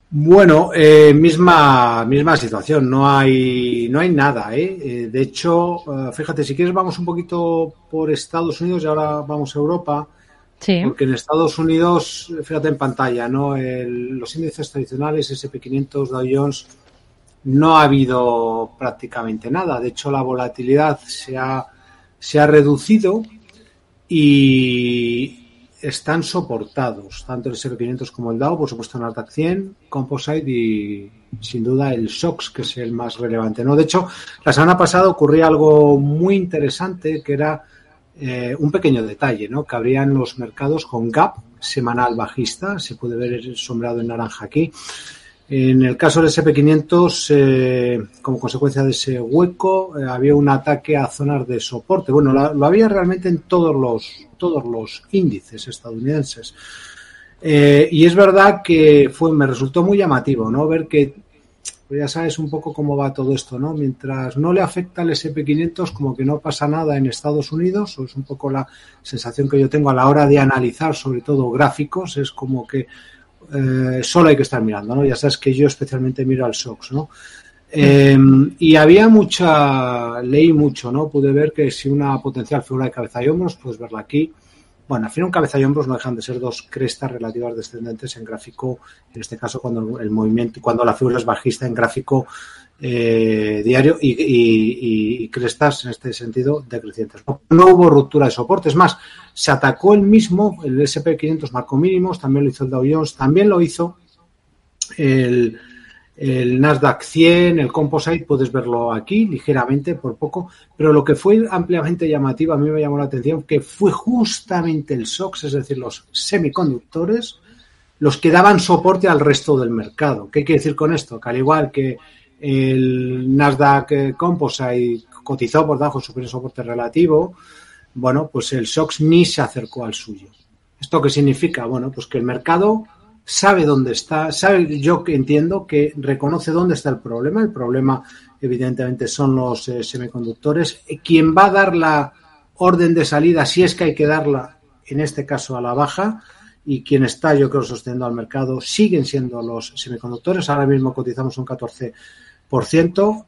Bueno, misma situación, no hay nada, ¿eh? De hecho, fíjate, si quieres vamos un poquito por Estados Unidos y ahora vamos a Europa, Sí. porque en Estados Unidos, fíjate en pantalla, ¿no? Los índices tradicionales, S&P 500, Dow Jones, no ha habido prácticamente nada. De hecho, la volatilidad se ha reducido y están soportados, tanto el S&P 500 como el Dow, por supuesto el Nasdaq 100, Composite y sin duda el SOX, que es el más relevante, ¿no? De hecho, la semana pasada ocurría algo muy interesante, que era un pequeño detalle, ¿no? Que abrían los mercados con gap semanal bajista, se puede ver el sombreado en naranja aquí. En el caso del S&P 500, como consecuencia de ese hueco, había un ataque a zonas de soporte. Bueno, lo había realmente en todos los índices estadounidenses. Y es verdad que me resultó muy llamativo, ¿no? Ver que, pues ya sabes un poco cómo va todo esto, ¿no? Mientras no le afecta al S&P 500, como que no pasa nada en Estados Unidos, o es un poco la sensación que yo tengo a la hora de analizar, sobre todo gráficos, es como que solo hay que estar mirando, ¿no? Ya sabes que yo especialmente miro al SOX, ¿no? Y leí mucho, ¿no? Pude ver que si una potencial figura de cabeza y hombros, puedes verla aquí. Bueno, al fin un cabeza y hombros no dejan de ser dos crestas relativas descendentes en gráfico, en este caso cuando la figura es bajista en gráfico diario y crestas en este sentido decrecientes. No hubo ruptura de soporte, es más, se atacó el S&P 500 marcó mínimos, también lo hizo el Dow Jones, también lo hizo el Nasdaq 100, el Composite, puedes verlo aquí ligeramente, por poco, pero lo que fue ampliamente llamativo, a mí me llamó la atención, que fue justamente el SOX, es decir, los semiconductores, los que daban soporte al resto del mercado. ¿Qué quiere decir con esto? Que al igual que el Nasdaq Composite cotizó por debajo de su soporte relativo, bueno, pues el SOX ni se acercó al suyo. ¿Esto qué significa? Bueno, pues que el mercado sabe dónde está, yo que entiendo que reconoce dónde está el problema. El problema, evidentemente, son los semiconductores. Quien va a dar la orden de salida, si es que hay que darla, en este caso a la baja, y quien está, yo creo, sosteniendo al mercado, siguen siendo los semiconductores. Ahora mismo cotizamos un 14%.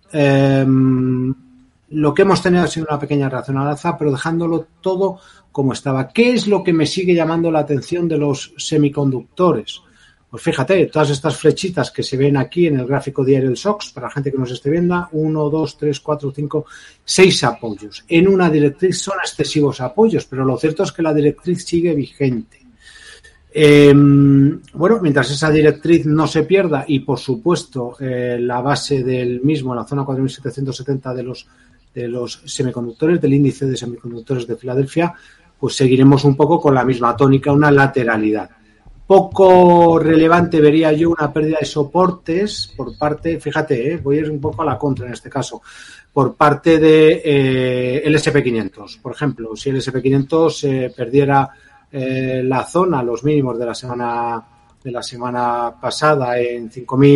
Lo que hemos tenido ha sido una pequeña reacción al alza, pero dejándolo todo como estaba. ¿Qué es lo que me sigue llamando la atención de los semiconductores? Pues fíjate, todas estas flechitas que se ven aquí en el gráfico diario del SOX, para la gente que nos esté viendo, 1, 2, 3, 4, 5, 6 apoyos. En una directriz son excesivos apoyos, pero lo cierto es que la directriz sigue vigente. Bueno, mientras esa directriz no se pierda y, por supuesto, la base del mismo, la zona 4.770 de los semiconductores, del índice de semiconductores de Filadelfia, pues seguiremos un poco con la misma tónica, una lateralidad. Poco relevante vería yo una pérdida de soportes por parte, fíjate, voy a ir un poco a la contra en este caso, por parte de el S&P 500. Por ejemplo, si el S&P 500 perdiera la zona, los mínimos de la semana pasada en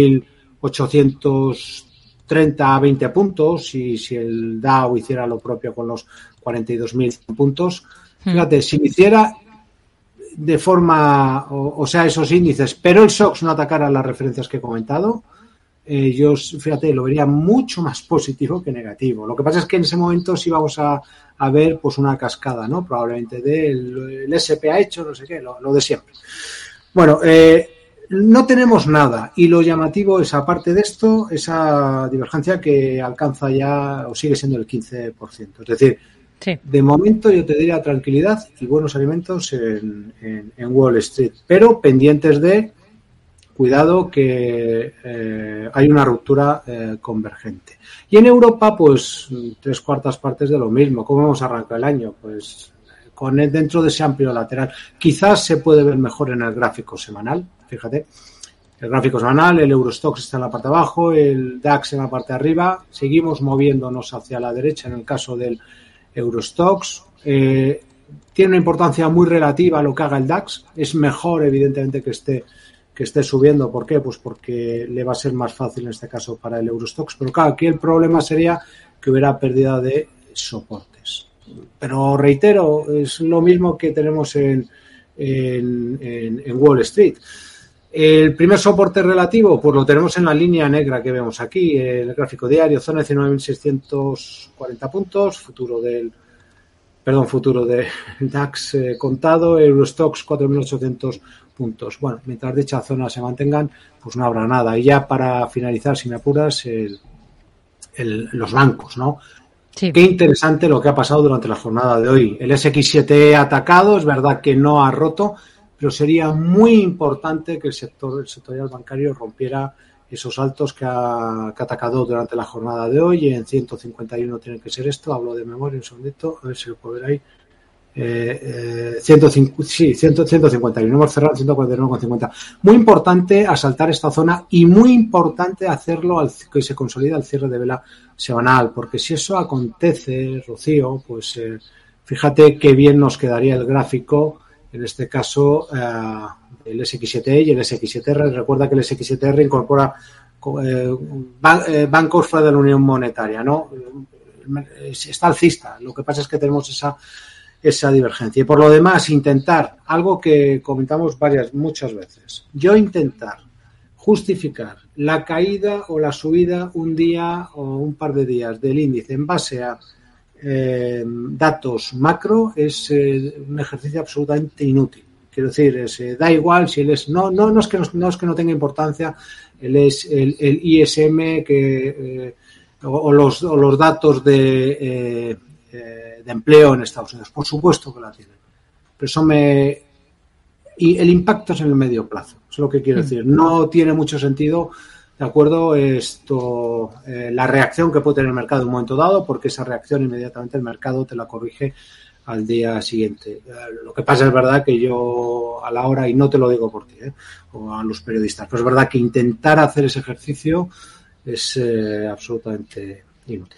5.830 a 20 puntos, y si el Dow hiciera lo propio con los 42.000 puntos, fíjate, si hiciera de forma, o sea, esos índices, pero el SOX no atacara las referencias que he comentado, yo, fíjate, lo vería mucho más positivo que negativo. Lo que pasa es que en ese momento sí vamos a ver pues una cascada, ¿no? Probablemente el SP ha hecho, no sé qué, lo de siempre. Bueno, no tenemos nada, y lo llamativo es, aparte de esto, esa divergencia que alcanza ya, o sigue siendo el 15%. Es decir, sí, de momento yo te diría tranquilidad y buenos alimentos en Wall Street, pero pendientes de cuidado que hay una ruptura convergente. Y en Europa, pues 3/4 partes de lo mismo. ¿Cómo hemos arrancado el año? Pues dentro de ese amplio lateral. Quizás se puede ver mejor en el gráfico semanal, fíjate. El gráfico semanal, el Eurostoxx está en la parte de abajo, el DAX en la parte de arriba. Seguimos moviéndonos hacia la derecha en el caso del Eurostoxx. Tiene una importancia muy relativa a lo que haga el DAX. Es mejor, evidentemente, que esté subiendo. ¿Por qué? Pues porque le va a ser más fácil en este caso para el Eurostoxx. Pero claro, aquí el problema sería que hubiera pérdida de soportes. Pero reitero, es lo mismo que tenemos en Wall Street. El primer soporte relativo, pues lo tenemos en la línea negra que vemos aquí, el gráfico diario, zona de 19.640 puntos, futuro del DAX contado, Eurostoxx 4.800 puntos. Bueno, mientras dicha zona se mantengan, pues no habrá nada. Y ya para finalizar, si me apuras, los bancos, ¿no? Sí. Qué interesante lo que ha pasado durante la jornada de hoy. El SX7 ha atacado, es verdad que no ha roto, pero sería muy importante que el sectorial bancario rompiera esos altos que ha atacado durante la jornada de hoy. En 151 tiene que ser esto, hablo de memoria un segundito, a ver si lo puedo ver ahí. 151, hemos cerrado 149,50. Muy importante asaltar esta zona y muy importante hacerlo que se consolida el cierre de vela semanal, porque si eso acontece, Rocío, pues fíjate qué bien nos quedaría el gráfico, en este caso el SX7 y el SX7R. Recuerda que el SX7R incorpora bancos fuera de la Unión Monetaria, ¿no? Está alcista, lo que pasa es que tenemos esa divergencia. Y por lo demás, intentar, algo que comentamos muchas veces, yo intentar justificar la caída o la subida un día o un par de días del índice en base a datos macro es un ejercicio absolutamente inútil. Quiero decir, da igual si él es, no es que no tenga importancia el ISM o los datos de empleo en Estados Unidos. Por supuesto que la tienen. Pero y el impacto es en el medio plazo. Eso es lo que quiero decir. No tiene mucho sentido, ¿de acuerdo? La reacción que puede tener el mercado en un momento dado, porque esa reacción inmediatamente el mercado te la corrige al día siguiente. Lo que pasa es verdad que yo a la hora, y no te lo digo por ti, o a los periodistas, pero es verdad que intentar hacer ese ejercicio es absolutamente inútil.